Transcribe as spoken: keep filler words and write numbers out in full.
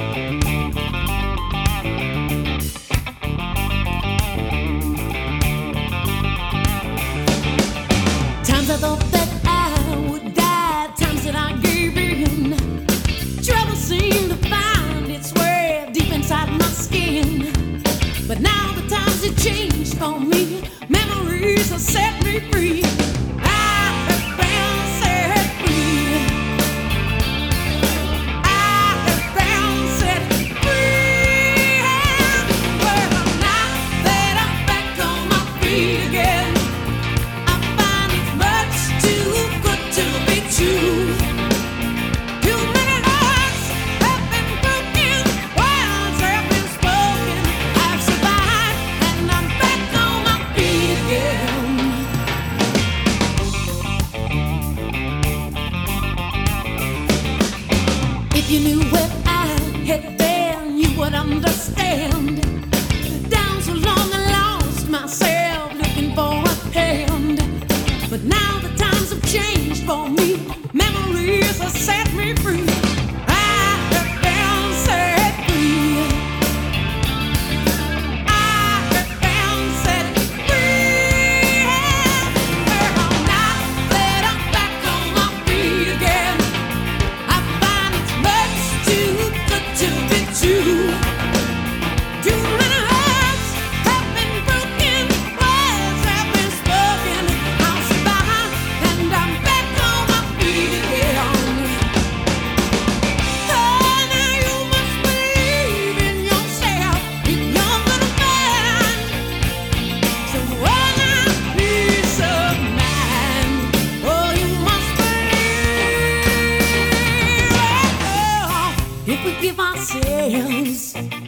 Times I thought that I would die, times that I gave in. Trouble seemed to find its way deep inside my skin. But now the times have changed for me. Memories have set me free. I have been set free. I have been set free. Well, now that I'm back on my feet again, I find it much too good to be true. Too many hearts have been broken, words have been spoken. I've survived and I'm back on my feet again. If you knew where I had been, you would understand. Down so long I lost myself looking for a hand. But now the times have changed for me. Memories have set me free. I have been set free. I have been set free. Well, now that I'm back on my feet again, I find it's much too good to be true. Too many hearts have been broken, words have been spoken. I'll survive and I'm back on my feet again. Oh, now you must believe in yourself if you're gonna find some other peace of mind. Oh, you must believe. Oh, if we give ourselves